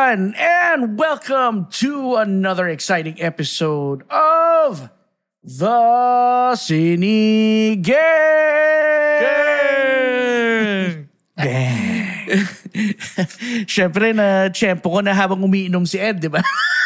everyone, and welcome to another exciting episode of The Sinigang! Gang! Siyempre na-tsempo ko na habang umiinom si Ed, di ba?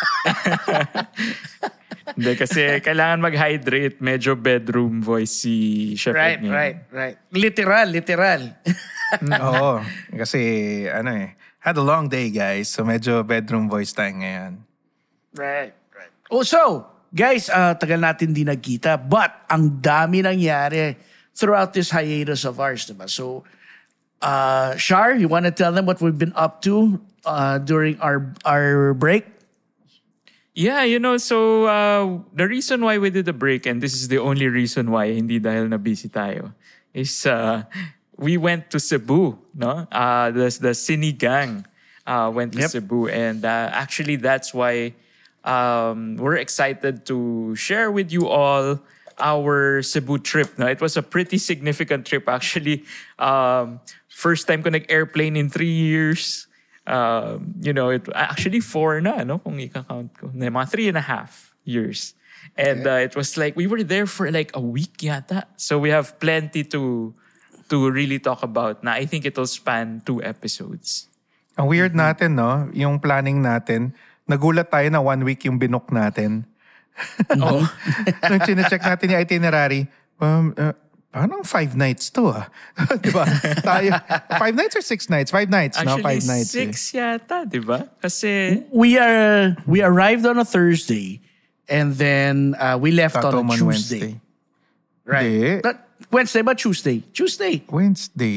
Hindi, kasi kailangan mag-hydrate. Medyo bedroom voice si Chef Ed niya. Right. Literal. Oo, kasi had a long day, guys. So medyo bedroom voice tayo ngayon. Right. Oh, so, guys, tagal natin di nagkita, but ang dami nangyari throughout this hiatus of ours, diba? So, Shar, you want to tell them what we've been up to during our break? Yeah, so the reason why we did the break, and this is the only reason why, hindi dahil na busy tayo, is we went to Cebu, no? The Sinigang went to Cebu, and actually that's why we're excited to share with you all our Cebu trip. No? It was a pretty significant trip actually. First time ko nag-airplane in 3 years. It actually 4 na, no? Kung i-count ko. Mga 3.5 years. And it was like, we were there for like a week yata. So we have plenty to really talk about na I think it'll span 2 episodes. Ang weird natin, no? Yung planning natin, nagulat tayo na 1 week yung binook natin. Oh. Nung chinecheck natin yung itinerary, parang 5 nights to diba? Tayo, 5 nights or 6 nights? 5 nights, actually, no? 5 nights. Actually, 6 yata, diba? Kasi... We arrived on a Thursday, and then we left on a Tuesday. Wednesday. Right. Not Wednesday, but Tuesday. Tuesday.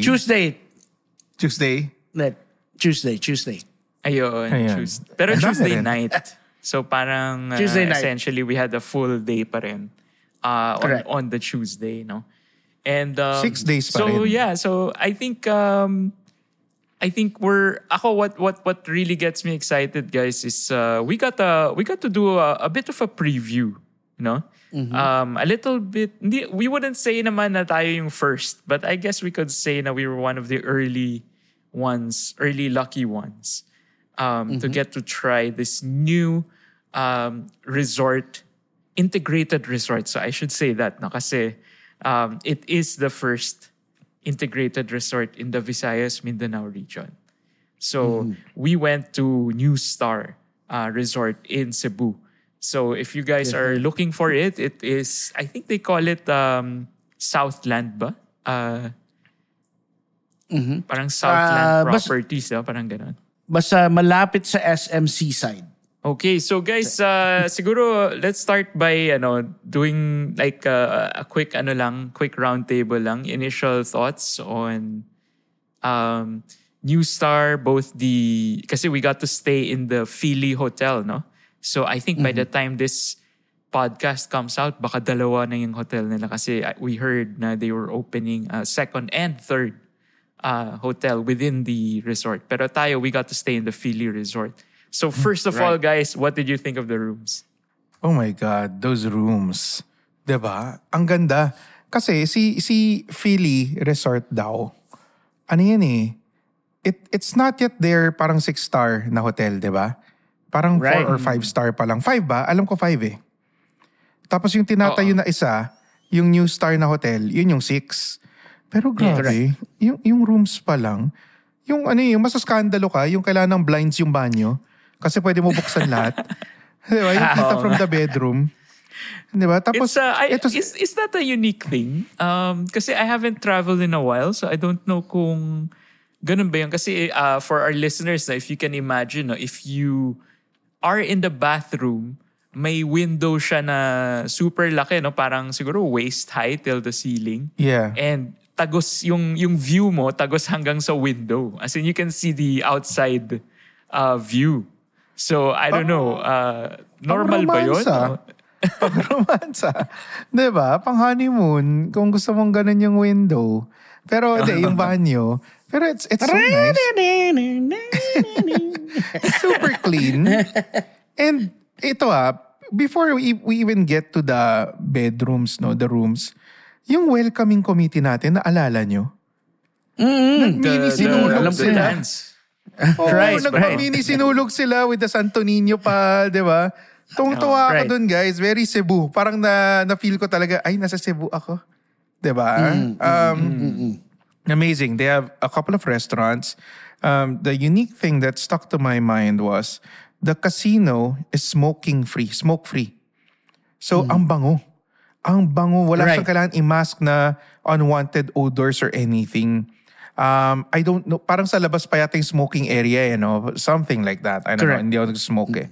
Tuesday. Ayun. Tuesday. Pero Tuesday night. So parang Tuesday night. Essentially we had a full day pa rin on the Tuesday, no? And 6 days pa rin. So yeah, so I think what really gets me excited, guys, is we got to do a bit of a preview, no? Mm-hmm. A little bit, we wouldn't say naman na tayo yung first, but I guess we could say na we were one of the early lucky ones to get to try this new integrated resort. So I should say that, no? Kasi it is the first integrated resort in the Visayas Mindanao region. So we went to New Star Resort in Cebu. So if you guys are looking for it, it is, I think they call it Southland ba? Parang Southland Properties, parang ganon. Basta malapit sa SMC side. Okay, so guys, siguro let's start by doing like a quick round table lang, initial thoughts on New Star, kasi we got to stay in the Fili Hotel, no? So I think by the time this podcast comes out, baka dalawa na yung hotel nila kasi we heard na they were opening a second and third hotel within the resort. Pero tayo, we got to stay in the Fili Resort. So first of all, guys, what did you think of the rooms? Oh my God, those rooms. Diba? Ang ganda. Kasi si Fili Resort daw, ano yan it's not yet their parang 6-star na hotel, diba? Parang 4 or 5-star pa lang. 5 ba? Alam ko 5 eh. Tapos yung tinatayo na isa, yung New Star na hotel, yun yung 6. Pero grabe, yung rooms pa lang, yung masaskandalo ka, yung kailangan ng blinds yung banyo, kasi pwede mo buksan lahat. Diba? Yung kita from the bedroom. Diba? Tapos, is that a unique thing? Kasi I haven't traveled in a while, so I don't know kung ganun ba yun. Kasi for our listeners, if you can imagine, if you are in the bathroom, may window siya na super laki, no? Parang siguro waist high till the ceiling. Yeah. And tagos yung view mo, tagos hanggang sa window. As in, you can see the outside view. So, I don't know. Normal ba yun? Pang-romansa. Diba? Pang-honeymoon. Kung gusto mong ganun yung window. Pero yung banyo. Pero it's so nice. Super clean. And ito before we even get to the bedrooms, the rooms, yung welcoming committee natin, naalala nyo? The Sinulog sila. dance. Oo, Right, nagpamini sinulog sila with the Santo Niño pa, di ba? Tungtuwa right. ako dun, guys. Very Cebu. Parang na-feel ko talaga, ay, nasa Cebu ako. Di ba? Amazing. They have a couple of restaurants. The unique thing that stuck to my mind was the casino is smoke-free. So, ang bango. Ang bango. Wala Right. siyang kailangan i-mask na unwanted odors or anything. I don't know. Parang sa labas pa yata yung smoking area, something like that. I don't know. Correct. Hindi ako nag-smoke eh.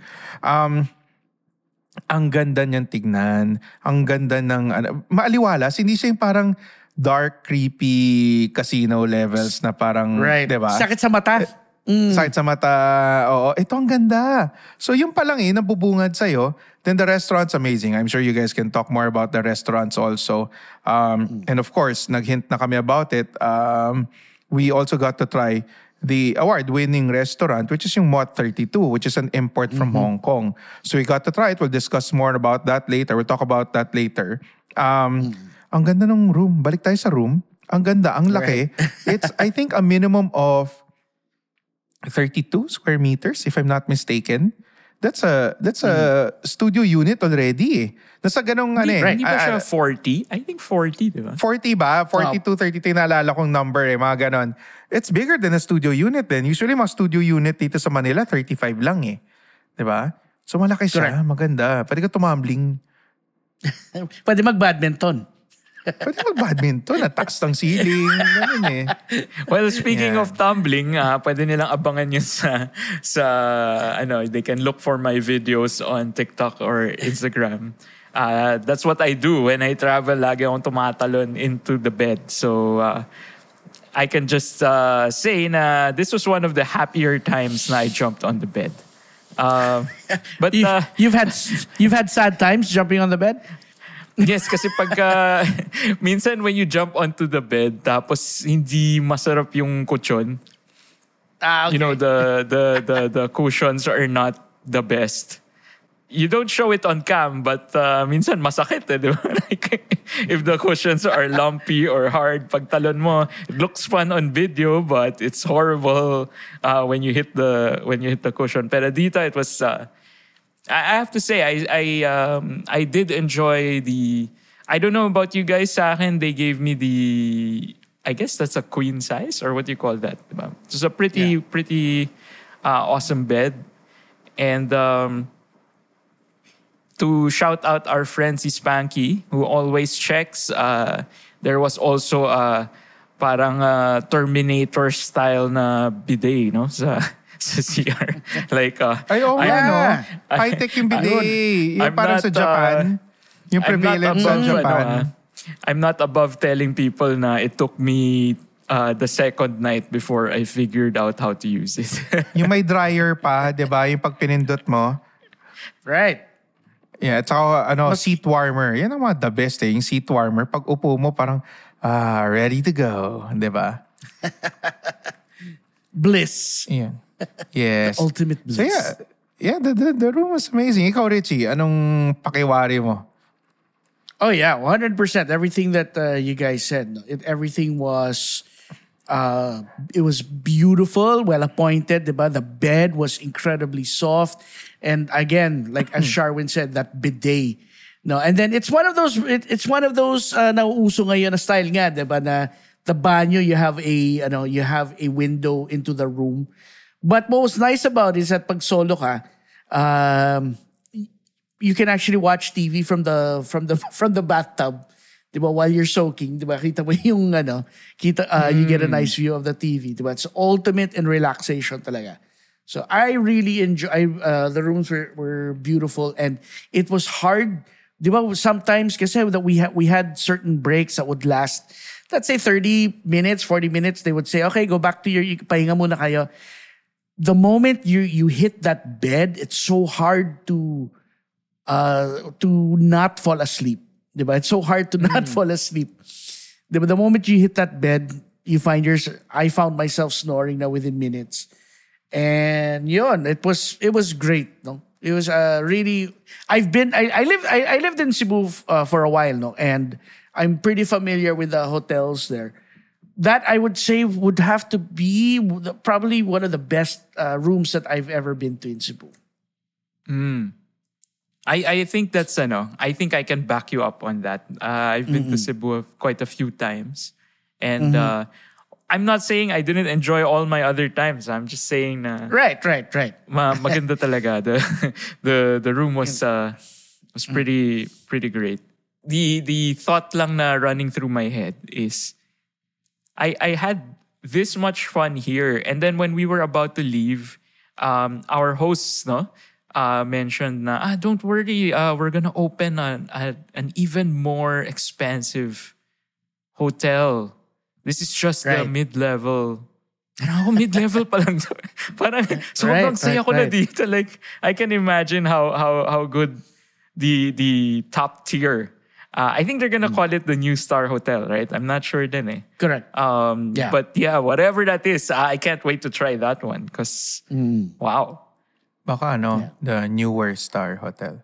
Ang ganda niyan tignan. Ang ganda ng, maaliwalas. Hindi siya yung parang dark, creepy casino levels na parang, Right. diba? Sakit sa mata. Sakit sa mata. Oo, ito ang ganda. So yung pa lang nabubungad sa'yo. Then the restaurant's amazing. I'm sure you guys can talk more about the restaurants also. And of course, nag-hint na kami about it. We also got to try the award-winning restaurant, which is yung Mott 32, which is an import from Hong Kong. So we got to try it. We'll discuss more about that later. We'll talk about that later. Ang ganda ng room. Balik tayo sa room. Ang ganda, ang laki. It's, I think, a minimum of 32 square meters, if I'm not mistaken. That's a studio unit already eh. Nasa ganong Hindi ba siya 40? I think 40, di ba? 40 ba? 42, 33 naalala kong number eh, mga ganon. It's bigger than a studio unit then. Usually mga studio unit dito sa Manila, 35 lang eh. Di ba? So malaki siya, maganda. Pwede ka tumambling. Pwede mag-badminton. Pwede mag-badminton, taas ng ceiling. Ganun eh. Well, speaking of tumbling, pwede nilang abangan yun they can look for my videos on TikTok or Instagram. That's what I do when I travel. Lagi akong tumatalon into the bed. So, I can just say na this was one of the happier times na I jumped on the bed. But You've had sad times jumping on the bed? yes, kasi pagka minsan when you jump onto the bed tapos hindi masarap yung kutsyon. Okay. You know, the cushions are not the best. You don't show it on cam, but minsan masakit di ba? Like, if the cushions are lumpy or hard, pag talon mo, it looks fun on video, but it's horrible when you hit the cushion. Pero dito it was I have to say I did enjoy the. I don't know about you guys. Sa akin, they gave me the. I guess that's a queen size or what do you call that? Diba? It's a pretty awesome bed, and to shout out our friend si Spanky who always checks. There was also parang Terminator style na bidet, no? Sa CR. Like, high-tech yung bidet. Yung parang sa Japan. Yung prevalent sa Japan. I'm not above telling people na it took me the second night before I figured out how to use it. Yung may dryer pa, di ba? Yung pag pinindot mo. Right. Yeah, at saka seat warmer. Yan ang the best eh. Yung seat warmer. Pag upo mo, parang, ready to go. Di ba? Bliss. Yeah. Yes. Ultimate bliss. So the room was amazing. Ikaw, Richie, anong pakiwari mo? Oh yeah, 100%. Everything that you guys said, everything was, it was beautiful, well appointed. Diba? The bed was incredibly soft, and again, like as Sharwin said, that bidet. No, and then it's one of those. It's one of those nauuso ngayon na style nga, diba? Na the banyo, you have a window into the room. But what was nice about it is that pag solo ka, you can actually watch TV from the bathtub, diba? While you're soaking, diba? Kita mo yung you get a nice view of the TV, diba? It's ultimate in relaxation talaga. So I really enjoy. The rooms were beautiful, and it was hard, diba? Sometimes kasi that we had certain breaks that would last, let's say 30 minutes, 40 minutes. They would say, okay, go back to pahinga muna kayo. The moment you hit that bed, it's so hard to not fall asleep. Diba? It's so hard to not fall asleep. Diba? The moment you hit that bed, I found myself snoring now within minutes. And yun, it was great. No? It was really, I lived in Cebu for a while, no? And I'm pretty familiar with the hotels there. that I would say would have to be probably one of the best rooms that I've ever been to in Cebu. I think that's I think I can back you up on that. I've been to Cebu quite a few times, and I'm not saying I didn't enjoy all my other times. I'm just saying Right. maganda talaga. The room was pretty great. The thought lang na running through my head is I had this much fun here, and then when we were about to leave, our hosts mentioned na don't worry, we're gonna open an even more expensive hotel. This is just the mid-level. Mid-level pa lang. Parang sobrang saya ko na dito. Like, I can imagine how good the top tier. I think they're gonna call it the New Star Hotel, right? I'm not sure din eh. Correct. But yeah, whatever that is, I can't wait to try that one. Because, wow. Baka the Newer Star Hotel.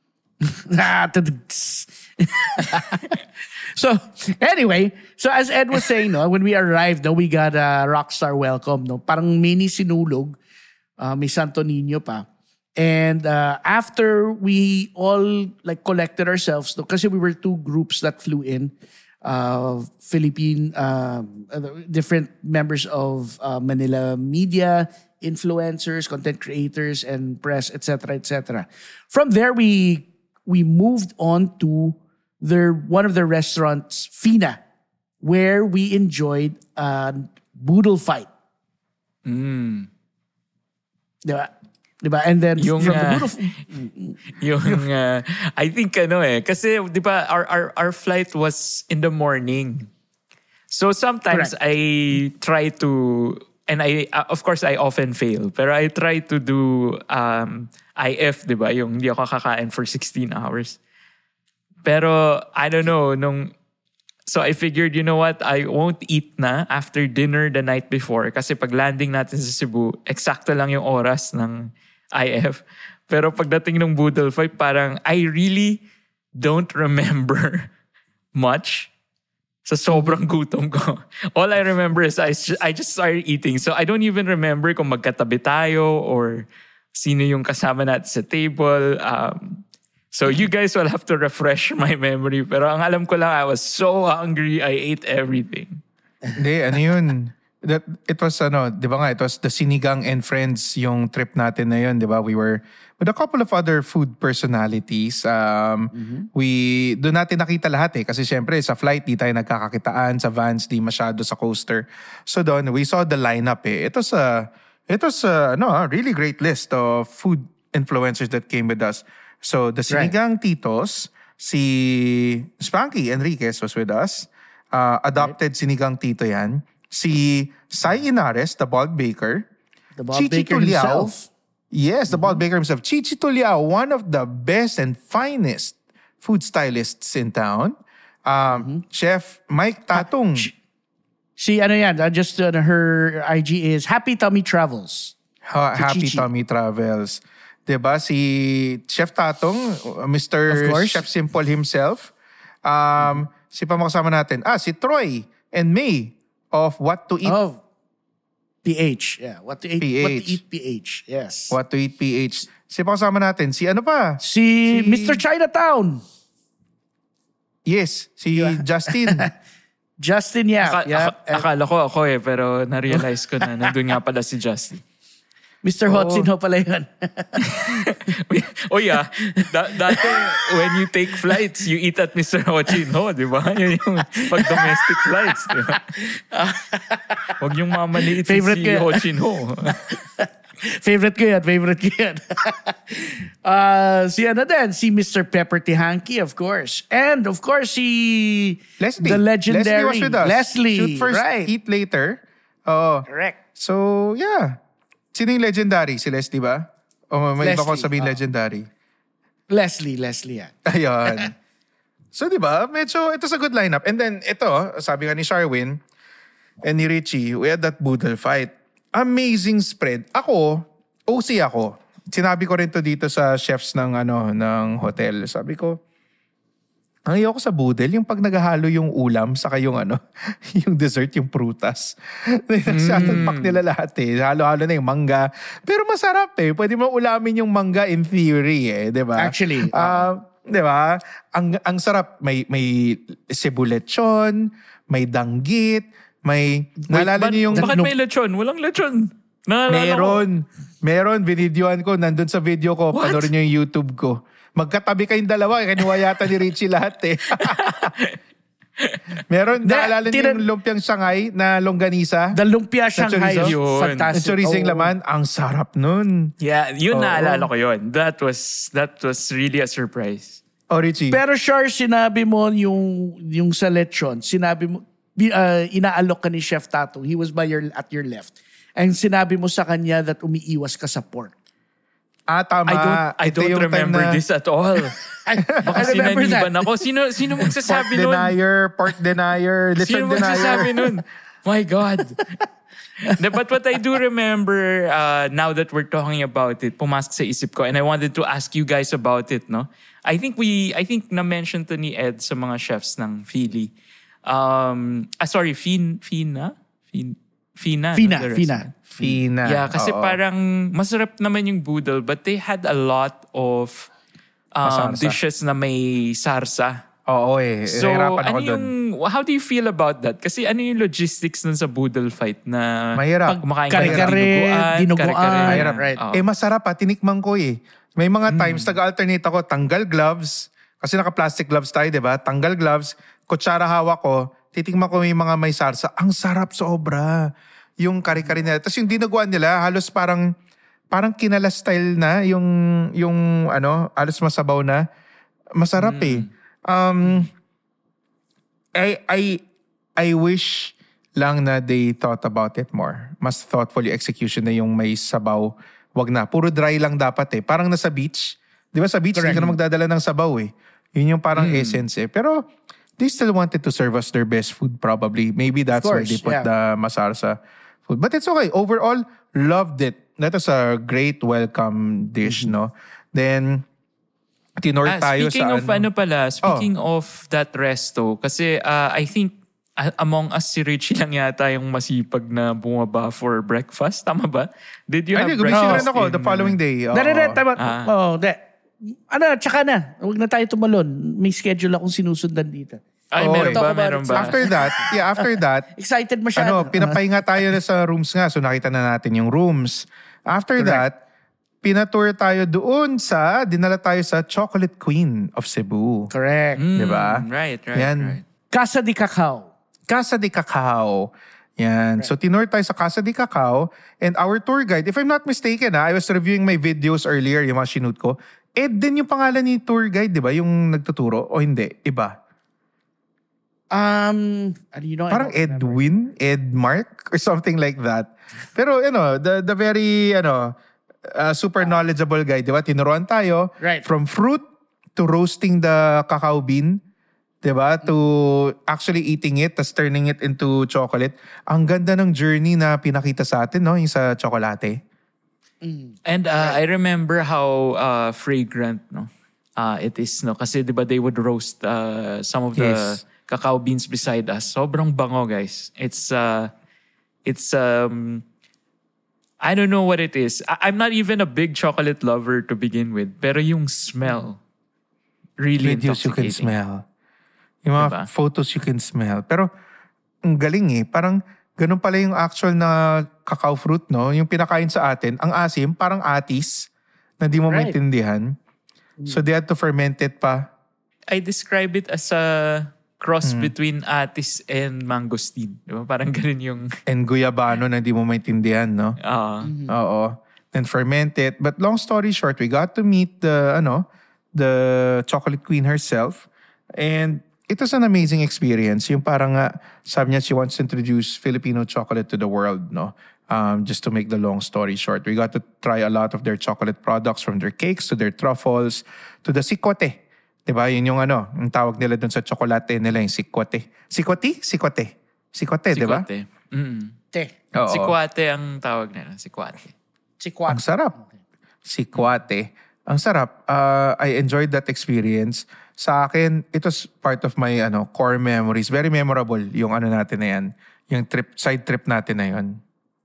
So anyway, so as Ed was saying, when we arrived, we got a rockstar welcome. Parang mini sinulog. May Santo Niño pa. And after we all like collected ourselves, kasi we were two groups that flew in, Philippine, different members of Manila media, influencers, content creators, and press, etc., etc. From there, we moved on to one of the restaurants, Fina, where we enjoyed a boodle fight. Diba? And then Yung, from the boodle I think kasi diba our flight was in the morning. So sometimes Correct. I try to, and I of course I often fail, pero I try to do IF, diba? Yung hindi ako kakain for 16 hours. Pero I don't know, so I figured, you know what, I won't eat na after dinner the night before kasi pag landing natin sa Cebu, eksakto lang yung oras ng IF. Pero pagdating ng boodle fight, parang I really don't remember much sa sobrang gutom ko. All I remember is I just started eating. So I don't even remember kung magkatabi tayo or sino yung kasama natin sa table. So you guys will have to refresh my memory. Pero ang alam ko lang, I was so hungry, I ate everything. Hindi, yun? It was di ba nga, it was the Sinigang and Friends yung trip natin na yun, di ba? We were with a couple of other food personalities. Doon natin nakita lahat kasi syempre sa flight, di tayo nagkakakitaan. Sa vans, di masyado sa coaster. So doon, we saw the lineup It was a really great list of food influencers that came with us. So the Sinigang Titos, si Spanky Enriquez was with us. Adopted Sinigang Tito yan. Si Sai Inares, the Bald Baker. The Bald Baker himself. Yes, the Bald Baker himself. Chichito Liao, one of the best and finest food stylists in town. Chef Mike Tatong. She just her IG is Happy Tummy Travels. Happy Tummy Travels. Diba? Si Chef Tatong, Mr. Chef Simple himself. Si pamakasama natin. Si Troy and May of What to Eat. Oh, PH. Yeah, What to Eat PH. What to Eat PH. Yes. What to Eat PH. Si pakasama natin. Si ano pa? Si Mr. Chinatown. Yes. Si Justin. Justin, yeah. Akala ko ako pero na-realize ko na nandun nga pala si Justin. Mr. Hotsinho pala yun. Oh yeah. Dati, when you take flights, you eat at Mr. Hotsinho, di ba? Yun yung pag-domestic flights, di ba? Huwag yung mamaliit si Hotsinho. Favorite ko yan. Si Mr. Pepper Tihanki, of course. And of course, si Leslie. The legendary Leslie was with us. Leslie. Shoot first, eat later. Correct. So, yeah. Sino yung legendary? Si Leslie ba? O may iba ko sabihin legendary? Leslie yan. Ayun. So, di ba? Medyo, ito sa good lineup. And then, ito, sabi nga ni Sharwin and ni Richie, we had that boodle fight. Amazing spread. Ako, OC ako. Sinabi ko rin to dito sa chefs ng hotel. Sabi ko, Ang ayoko sa boodle, yung pag naghahalo yung ulam, saka yung yung dessert, yung prutas. Nagsasalpak nila lahat eh. Halo-halo na yung mangga. Pero masarap eh. Pwede mo ulamin yung mangga in theory eh. Di ba? Actually, di ba? Ang sarap. May sibulechon, may danggit, may... Naalala niyo yung... Bakit may lechon? Walang lechon. Naalala ko. Meron. Binidyoan ko. Nandun sa video ko. What? Panoorin niyo yung YouTube ko. Magkatabi kayong dalawa. Kinuha yata ni Richie lahat eh. Meron. Naalala niyo yung lumpiang Shanghai na longganisa? the lumpia Shanghai is chorizo? Yun. fantastic. Chorizo yung Oo. laman. Ang sarap nun. Yeah, yun Oo. naalala ko yun. That was really a surprise. Oh, Richie. Pero sure, sinabi mo yung sa lechon, sinabi mo, inaalok ka ni Chef Tatong. He was at your left. And sinabi mo sa kanya that umiiwas ka sa pork. Tama. I Ito don't yung time remember na this at all. Baka I remember sinaniban that. ako. Sino magsasabi nun? Pork denier, Sino lechon magsasabi denier. nun? My God. But what I do remember now that we're talking about it, pumasok sa isip ko, and I wanted to ask you guys about it, no? I think na-mention to ni Ed sa mga chefs ng Philly. Fina. Fina. The restaurant. Fina. Yeah, kasi Oo. parang masarap naman yung boodle, but they had a lot of Masarsa. dishes na may sarsa. Oo eh. So, Nahirapan ako dun. how do you feel about that? Kasi ano yung logistics nun sa boodle fight na Mahirap. pag kumakain ka ng Kare-kare, dinuguan. kare-kare. Mahirap. Right. Oo. Masarap tinikman ko eh. May mga times nag-alternate ako, tanggal gloves, kasi naka-plastic gloves tayo, di ba? Tanggal gloves, kutsara hawak ko, titikman ko yung mga may sarsa. Ang sarap sobra. Yung kare-kare nila. Tapos yung dinuguan nila, halos parang kinala style na, yung halos masabaw na. Masarap eh. I wish lang na they thought about it more. Mas thoughtful yung execution na yung may sabaw. Wag na. Puro dry lang dapat eh. Parang nasa beach. Di ba sa beach, hindi ka na magdadala ng sabaw eh. Yun yung parang essence eh. Pero they still wanted to serve us their best food probably. Maybe that's why course, they put yeah. the masarsa food. But it's okay. Overall, loved it. That was a great welcome dish, no? Then, tinor tayo Speaking sa of speaking of that resto, kasi I think among us si Richie lang yata yung masipag na bumaba for breakfast. Tama ba? Did you have Ay, gumising breakfast? rin ako the following day. Oo. Tama. Tsaka na. Huwag na tayo tumalon. May schedule akong sinusundan dito. Ay, Oo, meron eh. ba? Meron ba? After that, Excited masyado. pinapahinga tayo na sa rooms nga. So nakita na natin yung rooms. After that, pinatour tayo doon dinala tayo sa Chocolate Queen of Cebu. Correct. Diba? Right. Yan. Casa de Cacao. Casa de Cacao. Yan. So tinur tayo sa Casa de Cacao and our tour guide, if I'm not mistaken I was reviewing my videos earlier, yung mga sinut ko. Ed din yung pangalan ni tour guide, di ba? Yung nagtuturo o hindi? Iba? I Parang don't remember. Edwin, Edmark, or something like that. Pero, the very, super knowledgeable guy, di ba? Tinuruan tayo. Right. From fruit to roasting the cacao bean, di ba? To actually eating it, tas turning it into chocolate. Ang ganda ng journey na pinakita sa atin, no? Yung sa tsokolate. And I remember how fragrant it is, no? Kasi 'di ba they would roast some of the Yes. cacao beans beside us. Sobrang bango, guys. It's I don't know what it is. I'm not even a big chocolate lover to begin with, pero yung smell really Videos you can intoxicating. smell. Yung mga Diba? photos you can smell. Pero, ang galing eh. Parang, ganun pala yung actual na cacao fruit, no? Yung pinakain sa atin, ang asim, parang atis, na di mo Right. maintindihan. So, they had to ferment it pa. I describe it as a cross between atis and mangosteen. Diba? Parang ganun yung And guyabano na di mo maintindihan, no? Oo. Then ferment it. But long story short, we got to meet the chocolate queen herself. And it was an amazing experience. Yung parang sabi niya, she wants to introduce Filipino chocolate to the world, no? Just to make the long story short. We got to try a lot of their chocolate products, from their cakes to their truffles to the sikote. Diba? Yun yung ang tawag nila dun sa chocolate nila, yung sikote. Sikote, diba? sikwate. Mm. Te. Oo. Sikwate ang tawag nila. Sikwate. Sikwat. Ang sarap. Sikwate. Ang sarap. I enjoyed that experience. Sa akin, it was part of my core memories. Very memorable yung natin na yan. Yung side trip natin na yun.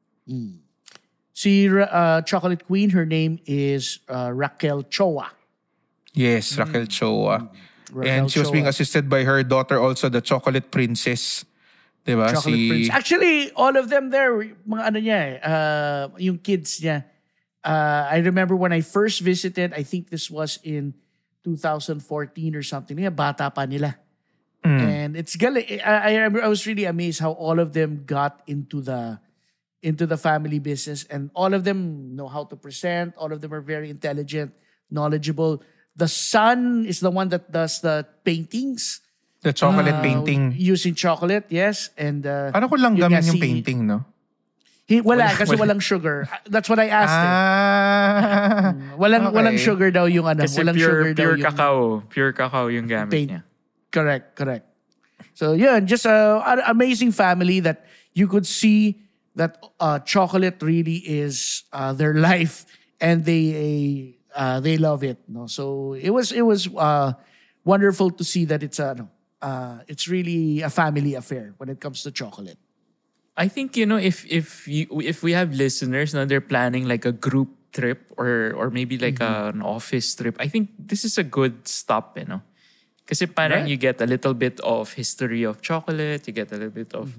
Si Chocolate Queen, her name is Raquel Choa. Yes, Raquel Choa. Raquel And she was being Choa. assisted by her daughter also, the Chocolate Princess. Diba? Chocolate Prince. Actually, all of them there, mga niya yung kids niya. I remember when I first visited, I think this was in 2014 or something. Bata pa nila. And it's I was really amazed how all of them got into the family business, and all of them know how to present. All of them are very intelligent, knowledgeable. The son is the one that does the paintings. The chocolate painting. Using chocolate, yes. And Paano ko lang gamin yung painting, no? Kasi walang sugar. That's what I asked him. Walang sugar daw yung Kasi walang sugar daw pure yung cacao. Pure cacao yung gamit paint. niya. Correct. So just an amazing family that you could see that chocolate really is their life, and they love it. No, so it was wonderful to see that it's really a family affair when it comes to chocolate. I think if we have listeners now, they're planning like a group trip or maybe like an office trip. I think this is a good stop, Kasi parang you get a little bit of history of chocolate, you get a little bit of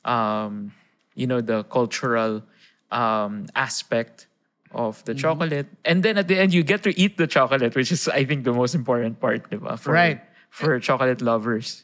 the cultural aspect of the chocolate, and then at the end you get to eat the chocolate, which is I think the most important part, diba? For chocolate lovers.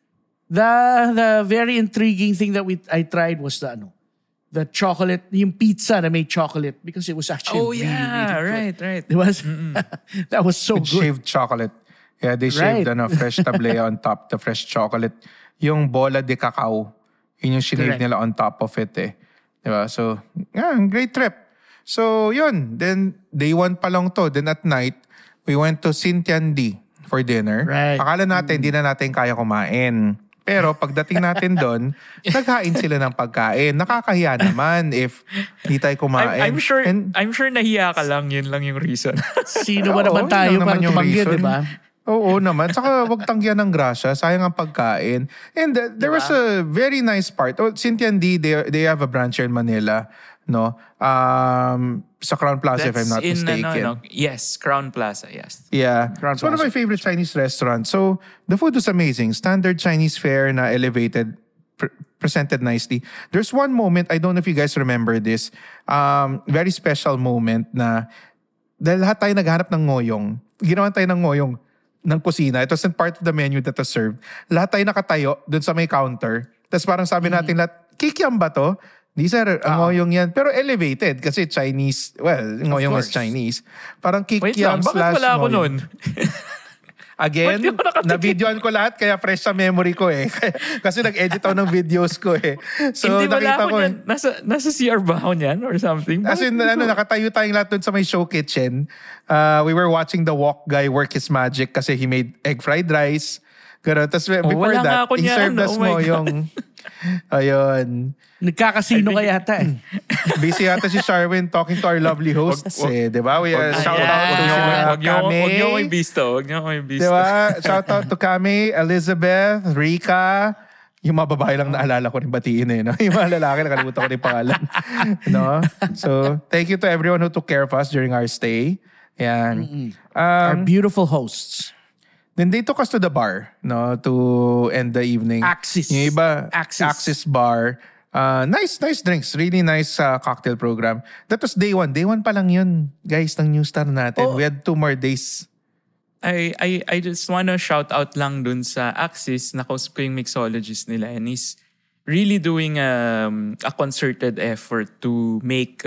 The very intriguing thing that I tried was the chocolate, yung pizza na made chocolate, because it was actually really good. Right. It was that was so With good. shaved chocolate. Yeah, they shaved fresh tablea on top, the fresh chocolate. Yung bola de cacao, yun yung shinave Correct. nila on top of it eh. Diba? So, great trip. So, yun. Then, day 1 pa lang to. Then at night, we went to Sintiandi for dinner. Right. Akala natin, hindi na natin kaya kumain. Pero pagdating natin doon, naghain sila ng pagkain. Nakakahiya naman if hindi tayo kumain. I'm sure nahiya ka lang, yun lang yung reason. Sino ba naman Oo, tayo yun lang para naman yung tumanggi, reason. di ba? Oo naman. Saka wag tanggihan ng grasya. Sayang ang pagkain. And there was a very nice part. Sintiandi, they have a branch here in Manila. No? Sa Crown Plaza, if I'm not mistaken. Yes, Crown Plaza, yes. Yeah. Crown It's one of Plaza. my favorite Chinese restaurants. So, the food was amazing. Standard Chinese fare na elevated, presented nicely. There's one moment, I don't know if you guys remember this, very special moment na dahil lahat tayo naghanap ng ngoyong. Ginawan tayo ng ngoyong ng kusina. It wasn't part of the menu that was served. Lahat tayo nakatayo dun sa may counter. Tapos parang sabi natin lahat, kikiam ba to? Di sir, ngoyong yan. Pero elevated kasi Chinese. Well, ngoyong is Chinese. Parang Wait kikiam lang, bakit wala ako ngoyong. nun? Again, Ba't di ako nakatikim? na-videoan ko lahat kaya fresh sa memory ko eh. Kasi nag-edit ako ng videos ko eh. So Hindi wala nakita ako ko niyan. Nasa CR ba ako niyan or something? As in, nakatayo tayong lahat dun sa may show kitchen. We were watching the Wok guy work his magic kasi he made egg fried rice. Ganun. Tapos before wala nga that, ako he niyan. served us Oh my mo God. yung... Ayun. Nagkakasino ka yata eh. Busy yata si Sharwin talking to our lovely hosts eh. Diba? We shout out to Wag niyo Kame. ako imbisto. Wag niyo ako imbisto. Diba? Shout out to Kame, Elizabeth, Rika. Yung mga babae lang naalala ko rin batiin eh. No? Yung mga lalaki, nakalimutan ko rin pangalan. No? So, thank you to everyone who took care of us during our stay. Yan. Our beautiful hosts. Then they took us to the bar, no, to end the evening. Axis. Yung iba, Axis. Axis Bar. Nice drinks. Really nice cocktail program. That was day 1. Day 1 pa lang yun, guys, ng New Star natin. Oh. We had 2 more days. I just wanna shout out lang dun sa Axis. Nakausap ko yung mixologist nila and he's really doing a concerted effort to make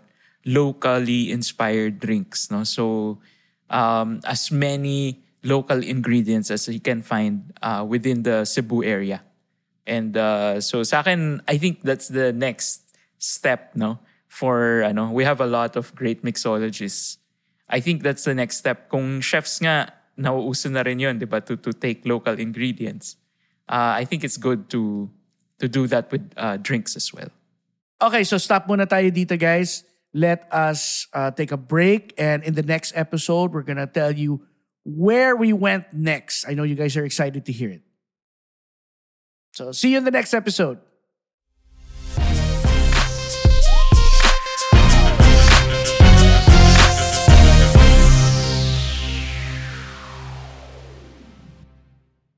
locally inspired drinks. No? So as many local ingredients as you can find within the Cebu area. And so sa akin, I think that's the next step, no? For we have a lot of great mixologists. I think that's the next step. Kung chefs nga, nauuso na rin yun, di ba? To take local ingredients. I think it's good to do that with drinks as well. Okay, so stop muna tayo dito, guys. let us take a break. And in the next episode, we're going to tell you where we went next. I know you guys are excited to hear it. So see you in the next episode.